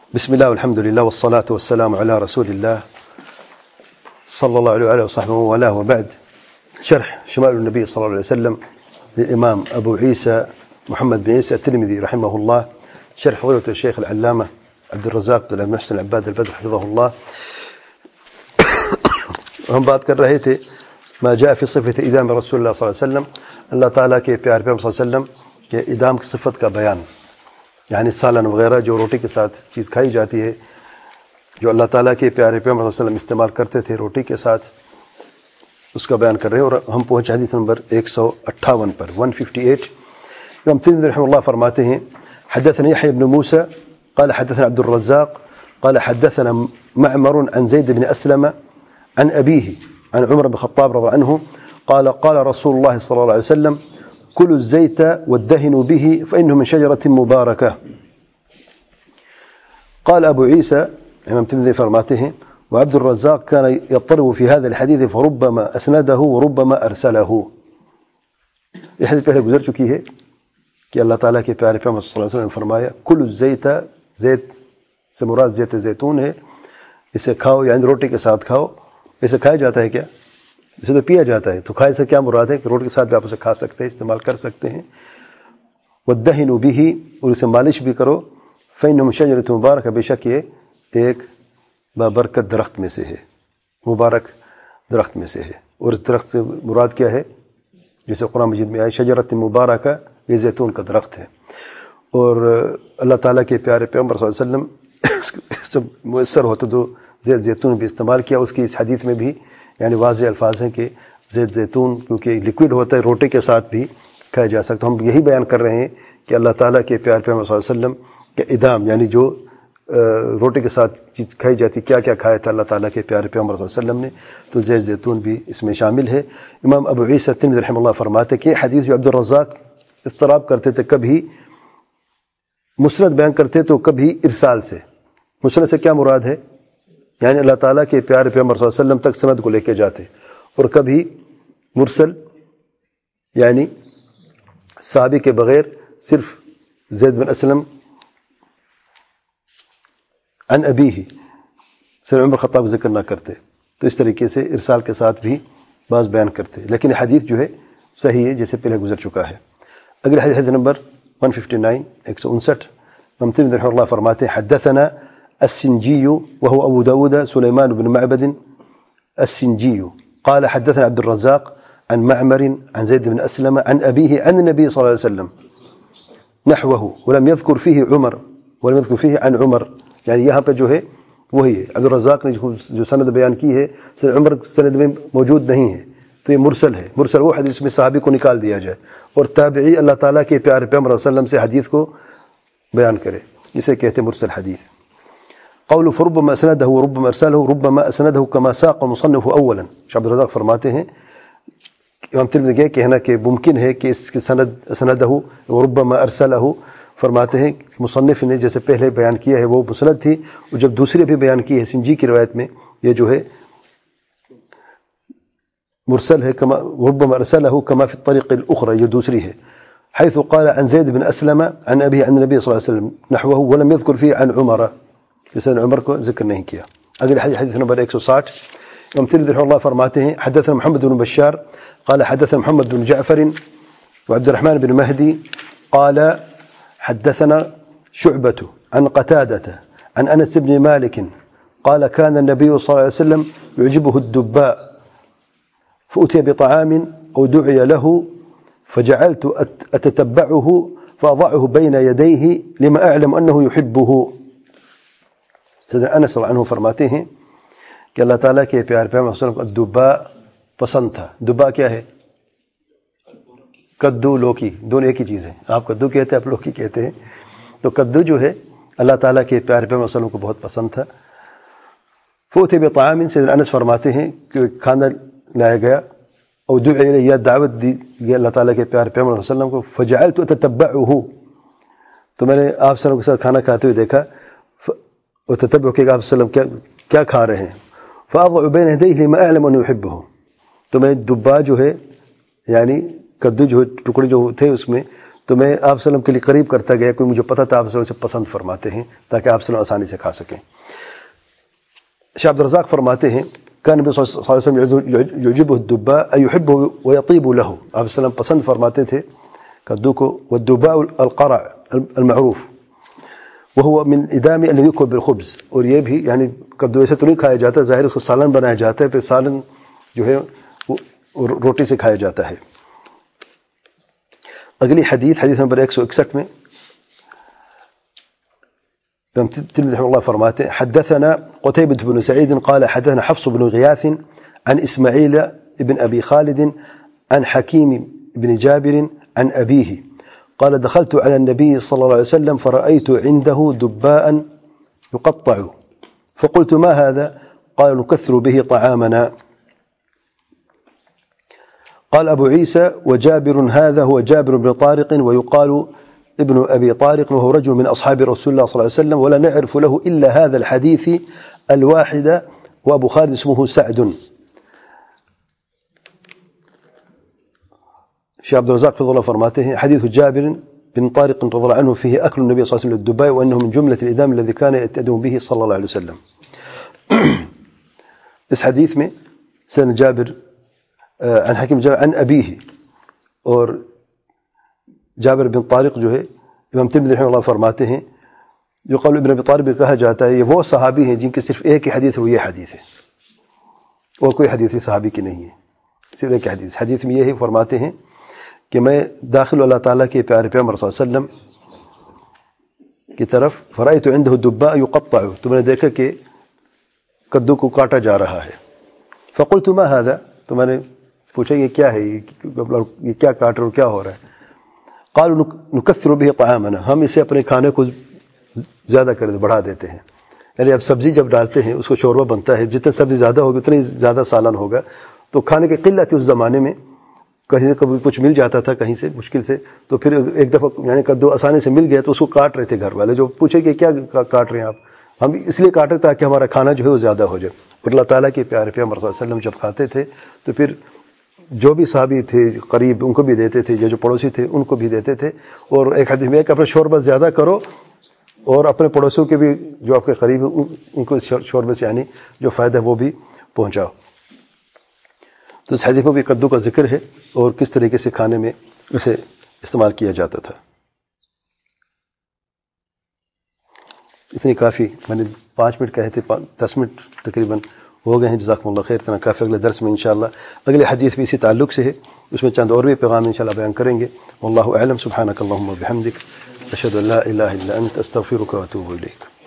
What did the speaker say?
بسم الله والحمد لله والصلاة والسلام على رسول الله صلى الله عليه وصحبه وله وبعد. شرح شمائل النبي صلى الله عليه وسلم للإمام أبو عيسى محمد بن عيسى الترمذي رحمه الله، شرح فضيلة الشيخ العلامة عبد الرزاق بن محسن العباد البدر حفظه الله. ہم بات کر رہے تھے ما جاء في صفة إدام رسول الله صلی اللہ علیہ وسلم، اللہ تعالیٰ کے پیارے پیغمبر صلی اللہ علیہ وسلم کے ادام کی صفت کا بیان، یعنی سالن وغیرہ جو روٹی کے ساتھ چیز کھائی جاتی ہے، جو اللہ تعالیٰ کے پیارے پیغمبر صلی اللہ علیہ وسلم استعمال کرتے تھے روٹی کے ساتھ، اس کا بیان کر رہے ہیں. اور ہم پہنچے حدیث نمبر 158 پر 158. امام ترمذی رحمہ اللہ فرماتے ہیں حدثنا يحيى بن موسى قال حدثنا عبد الرزاق قال حدثنا معمر عن زيد بن أسلم عن أبيه عن عمر بن الخطاب رضي الله عنه قال قال رسول الله صلى الله عليه وسلم كلوا الزيت وادهنوا به فإنه من شجرة مباركة. قال أبو عيسى امام ترمذی فرماتے ہیں وعبد الرزاق كان يضطرب في هذا الحديث فربما أسنده وربما أرسله. یہ حدیث پہلے گزر چکی ہے کہ اللہ تعالیٰ کے پیارے پیغمبر صلی اللہ علیہ وسلم نے فرمایا کل الزیت، زیت سے مراد زیت زیتون ہے، اسے کھاؤ، یعنی روٹی کے ساتھ کھاؤ. اسے کھایا جاتا ہے کیا؟ اسے تو پیا جاتا ہے، تو کھائے سے کیا مراد ہے کہ روٹی کے ساتھ بھی آپ اسے کھا سکتے ہیں، استعمال کر سکتے ہیں. وَالدَّهِنُ بِهِ، اور اسے مالش بھی کرو. فَإِنَّهُ شَجَرَةٌ مُبَارَكَةٌ، بے شک یہ ایک بابرکت درخت میں سے ہے، مبارک درخت میں سے ہے. اور اس درخت سے مراد کیا ہے؟ جیسے قرآن مجید میں آئے شجرۃ مبارکہ، یہ زیتون کا درخت ہے. اور اللہ تعالیٰ کے پیارے پیغمبر صلی اللہ علیہ وسلم سب میسر ہوتا تو زیت زیتون بھی استعمال کیا. اس کی اس حدیث میں بھی یعنی واضح الفاظ ہیں کہ زیت زیتون کیونکہ لیکوڈ ہوتا ہے، روٹی کے ساتھ بھی کھایا جا سکتا. ہم یہی بیان کر رہے ہیں کہ اللہ تعالیٰ کے پیارے پیغمبر صلی اللہ علیہ وسلم کے ادام، یعنی جو روٹی کے ساتھ چیز کھائی جاتی، کیا کیا کھایا تھا اللہ تعالیٰ کے پیارے پیغمبر صلی اللہ علیہ وسلم نے، تو زیت زیتون بھی اس میں شامل ہے. امام ابو عیسیٰ الترمذی رحمہ اللہ فرماتے کہ حدیث جو عبد الرزاق اضطراب کرتے تھے، کبھی مسند بیان کرتے تو کبھی ارسال سے. مسند سے کیا مراد ہے؟ یعنی اللہ تعالیٰ کے پیارے پیغمبر صلی اللہ علیہ وسلم تک سند کو لے کے جاتے. اور کبھی مرسل یعنی صحابی کے بغیر صرف زید بن اسلم عن ابیہ سید عمر خطاب ذکر نہ کرتے. تو اس طریقے سے ارسال کے ساتھ بھی بعض بیان کرتے. لیکن حدیث جو ہے صحیح ہے، جیسے پہلے گزر چکا ہے. اگلی حدیث نمبر 159 159. امام ترمذی رحمہ اللہ فرماتے ہیں حدثنا السنجي وهو أبو داود سليمان بن معبد السنجي قال حدثنا عبد الرزاق عن معمر عن زيد بن أسلم عن أبيه عن النبي صلى الله عليه وسلم نحوه ولم يذكر فيه عمر ولم يذكر فيه عن عمر. یعنی یہاں پہ جو ہے وہی ہے، عبد الرزاق نے جو سند بیان کی ہے سید عمر سند میں موجود نہیں ہے، تو یہ مرسل ہے. مرسل وہ حدیث میں صحابی کو نکال دیا جائے اور تابعی اللہ تعالیٰ کے پیارے پیغمبر صلی اللہ علیہ وسلم سے حدیث کو بیان کرے، اسے کہتے مرسل حدیث. قول فربما اسنده وربما ارسله ربما اسنده كما ساق المصنف اولا. عبد الرزاق فرماتے ہیں امام ترمذی یہ کہنا کہ ممکن ہے کہ اس کی سند اسنده وربما ارسله، فرماتے ہیں مصنف نے جیسے پہلے بیان کیا ہے وہ مسند تھی، اور جب دوسری بھی بیان کی ہے سنجی کی روایت میں یہ جو ہے مرسل ہے. كما ربما ارسله كما في الطريق الاخرى، یہ دوسری ہے. حيث قال عن زيد بن اسلم عن ابي عن النبي صلى الله عليه وسلم نحوه ولم يذكر فيه عن عمر، جیسے عمر کو ذکر نہیں کیا. اگلی حدیث نمبر 160. امام ترمذی رحمہ اللہ فرماتے ہیں حدثنا محمد بن بشار قال حدثنا محمد بن جعفر وعبد الرحمن بن مهدي قال حدثنا شعبة عن قتادة عن أنس بن مالك قال كان النبي صلى الله عليه وسلم يعجبه الدباء فأتي بطعام أو دعي له فجعلت أتتبعه فأضعه بين يديه لما أعلم أنه يحبه. سیدنا انس رضی اللہ عنہ فرماتے ہیں کہ اللہ تعالیٰ کے پیارے پیغمبر صلی اللہ علیہ وسلم کو دبا پسند تھا. دبا کیا ہے؟ کدو، لوکی، دونوں ایک ہی چیز ہیں. آپ کدو کہتے ہیں، آپ لوکی کہتے ہیں. تو کدو جو ہے اللہ تعالیٰ کے پیارے پیغمبر صلی اللہ علیہ وسلم کو بہت پسند تھا. فوتی بطعام، سیدنا انس فرماتے ہیں کہ کھانا لایا گیا اور دعی یا دعوت دی گئی اللہ تعالیٰ کے پیارے پیغمبر صلی اللہ علیہ وسلم کو. فجعلت اتتبعه، تو میں نے آپ صلی اللہ علیہ وسلم کے ساتھ کھانا کھاتے ہوئے دیکھا. اور تتبع کہ آپ صلی اللہ علیہ وسلم کیا کھا رہے ہیں. فأضع بين يديه لما أعلم أنه يحبه، تو میں دبا جو ہے یعنی کدو جو ٹکڑے جو تھے اس میں تو میں آپ صلی اللہ علیہ وسلم کے لیے قریب کرتا گیا، کوئی مجھے پتہ تھا آپ صلی اللہ علیہ وسلم سے پسند فرماتے ہیں تاکہ آپ صلی اللہ علیہ وسلم آسانی سے کھا سکیں۔ شاہ عبد الرزاق فرماتے ہیں کان نبی صلی اللہ علیہ وسلم یعجبہ الدباء ایحبہ ویطیب لہ، آپ صلی اللہ علیہ وسلم پسند فرماتے تھے کدو کو، والدباء القرع المعروف وهو من ادام الذي يؤكل بالخبز، اور یہ بھی یعنی کدو ایسے تو نہیں کھایا جاتا، ظاہر اس کو سالن بنایا جاتا ہے، پھر سالن جو ہے وہ روٹی سے کھایا جاتا ہے۔ اگلی حدیث نمبر 161 میں امام ترمذی رحمہ اللہ فرماتے ہیں حدثنا قتيبة بن سعيد قال حدثنا حفص بن غياث عن إسماعيل بن أبي خالد عن حكيم بن جابر عن أبيه قال دخلت على النبي صلى الله عليه وسلم فرأيت عنده دباء يقطع فقلت ما هذا؟ قال نكثر به طعامنا. قال أبو عيسى وجابر هذا هو جابر بن طارق ويقال ابن أبي طارق وهو رجل من أصحاب رسول الله صلى الله عليه وسلم ولا نعرف له إلا هذا الحديث الواحد وأبو خالد اسمه سعد. شيخ عبد الرزاق فضل الله فرماته حديث جابر بن طارق رضي الله عنه فيه أكل النبي صلى الله عليه وسلم للدباء وأنه من جملة الإدام الذي كان يتأدم به صلى الله عليه وسلم. اس حدیث میں سن جابر عن حکیم جابر عن ابیہ، اور جابر بن طارق جو ہے امام ترمذی رحمہ اللہ فرماتے ہیں جو قول ابن ابی طالب بھی کہا جاتا ہے، یہ وہ صحابی ہیں جن کی صرف ایک ہی حدیث ہے، وہ یہ حدیث ہے، اور کوئی حدیث صحابی کی نہیں ہے، صرف ایک حدیث۔ حدیث میں یہی فرماتے ہیں کہ میں داخل اللہ تعالیٰ کے پیارے پیغمبر صلی اللہ علیہ وسلم کی طرف فرأیت عنده الدباء یقطع، تو میں نے دیکھا کہ کدو کو کاٹا جا رہا ہے۔ فقلت ما هذا، تو میں نے پوچھا یہ کیا ہے، یہ کیا کاٹ رہا ہے، کیا ہو رہا ہے؟ قالوا نكثر به طعامنا، ہم اسے اپنے کھانے کو زیادہ کر بڑھا دیتے ہیں، یعنی اب سبزی جب ڈالتے ہیں اس کو شوربہ بنتا ہے، جتنا سبزی زیادہ ہوگی اتنی زیادہ سالن ہوگا، تو کھانے کی قلت اس زمانے میں کہیں سے کبھی کچھ مل جاتا تھا کہیں سے مشکل سے، تو پھر ایک دفعہ یعنی کدو آسانی سے مل گیا تو اس کو کاٹ رہے تھے گھر والے، جو پوچھے کہ کیا کاٹ رہے ہیں آپ؟ ہم اس لیے کاٹ رہے تاکہ ہمارا کھانا جو ہے وہ زیادہ ہو جائے۔ اور اللہ تعالیٰ کے پیارے پیغمبر صلی اللہ علیہ وسلم جب کھاتے تھے تو پھر جو بھی صحابی تھے قریب ان کو بھی دیتے تھے، جو پڑوسی تھے ان کو بھی دیتے تھے، اور ایک حدیث میں کہ اپنا شوربہ زیادہ کرو اور اپنے پڑوسیوں کے بھی جو آپ کے قریب ان کو شوربے سے یعنی جو فائدہ ہے وہ بھی پہنچاؤ۔ تو اس حدیث میں بھی کدو کا ذکر ہے اور کس طریقے سے کھانے میں اسے استعمال کیا جاتا تھا۔ اتنی کافی، میں نے 5 منٹ کہے تھے، 10 منٹ تقریباً ہو گئے ہیں۔ جزاکم اللہ خیر، اتنا کافی۔ اگلے درس میں انشاءاللہ اگلے حدیث بھی اسی تعلق سے ہے، اس میں چند اور بھی پیغام انشاءاللہ بیان کریں گے۔ واللہ اعلم، سبحانک اللہم و بحمدک، اشہد ان لا الہ الا انت، استغفرک و اتوب الیک۔